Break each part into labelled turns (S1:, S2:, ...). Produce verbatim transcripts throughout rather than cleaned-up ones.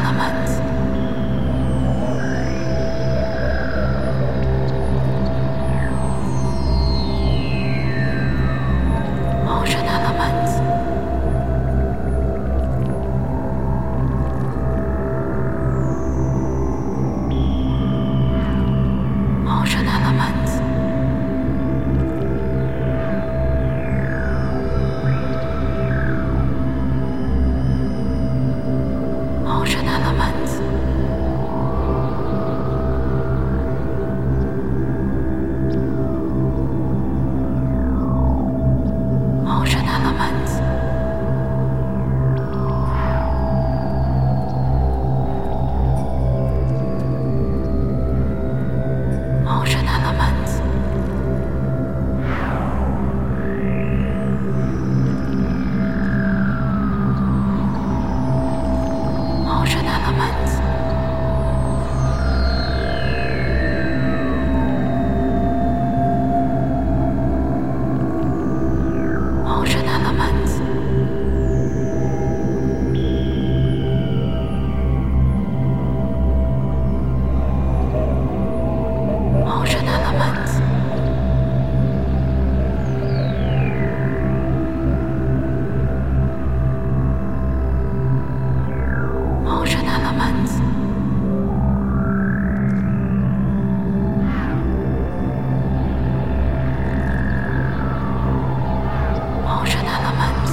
S1: elements. Motion elements. Motion elements. Motion elements. Motion elements. Motion elements. Motion elements. Motion elements. Motion elements. Motion elements. Motion elements.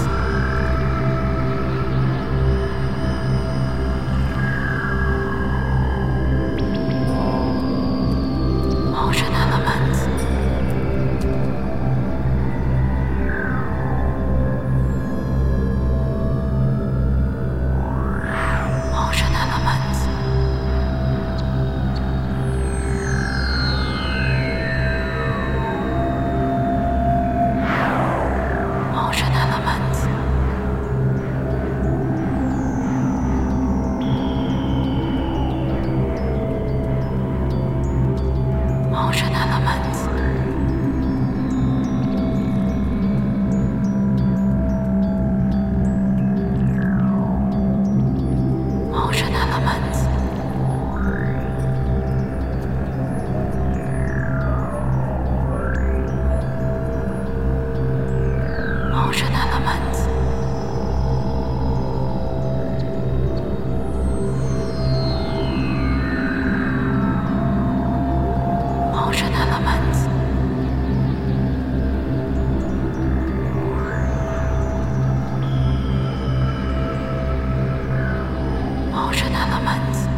S1: Motion elements. Motion elements. Motion elements. Motion elements. Motion elements. Motion elements. Motion elements. Motion elements.